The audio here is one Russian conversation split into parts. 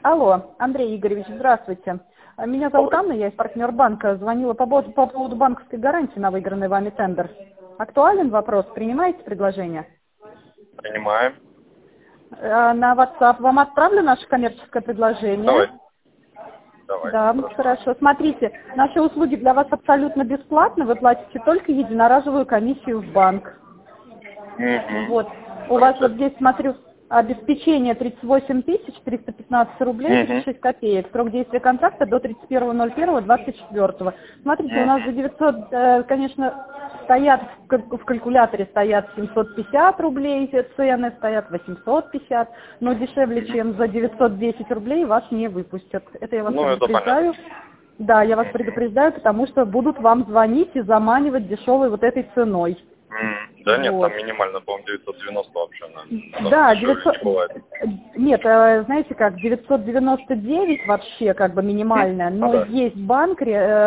Алло, Андрей Игоревич, здравствуйте. Меня зовут Анна, я из партнер банка. Звонила по поводу банковской гарантии на выигранный вами тендер. Актуален вопрос? Принимаете предложение? Принимаем. На WhatsApp вам отправлю наше коммерческое предложение? Давай. Да, хорошо. Смотрите, наши услуги для вас абсолютно бесплатны. Вы платите только единоразовую комиссию в банк. Вот. У вас вот здесь, смотрю, обеспечение 38 315 рублей 36 копеек. Срок действия контракта до 31.01.24. Смотрите, у нас за 900, конечно, стоят в калькуляторе стоят 750 рублей, цены стоят 850, но дешевле, чем за 910 рублей вас не выпустят. Это я вас предупреждаю. Да, я вас предупреждаю, потому что будут вам звонить и заманивать дешевой вот этой ценой. Да нет, там минимально, по-моему, 990 вообще. Да, 900... Нет, знаете как, 999 вообще как бы минимальная, но есть банк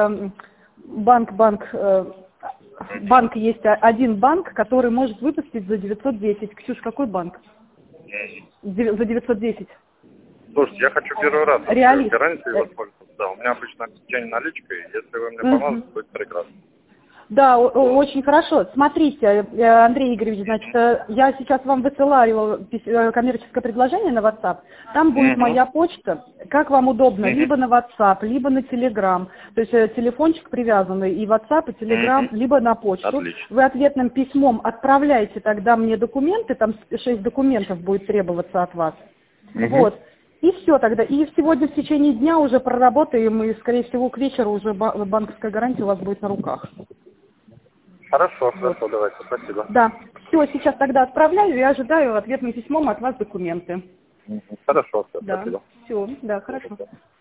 есть один банк, который может выпустить за 910. Ксюш, какой банк? За 910. Слушайте, я хочу первый раз гарантией воспользоваться. Да, у меня обычно обеспечение наличкой, если вы мне поможете, будет прекрасно. Да, очень хорошо. Смотрите, Андрей Игоревич, значит, я сейчас вам высылаю коммерческое предложение на WhatsApp. Там будет моя почта. Как вам удобно? Либо на WhatsApp, либо на Telegram. То есть телефончик привязанный и WhatsApp, и Telegram, либо на почту. Отлично. Вы ответным письмом отправляете тогда мне документы, там 6 документов будет требоваться от вас. Вот. И все тогда. И сегодня в течение дня уже проработаем, и, скорее всего, к вечеру уже банковская гарантия у вас будет на руках. Хорошо, давайте, спасибо. Да, все, сейчас тогда отправляю и ожидаю ответным письмом от вас документы. Хорошо, Да, спасибо. все, да, хорошо.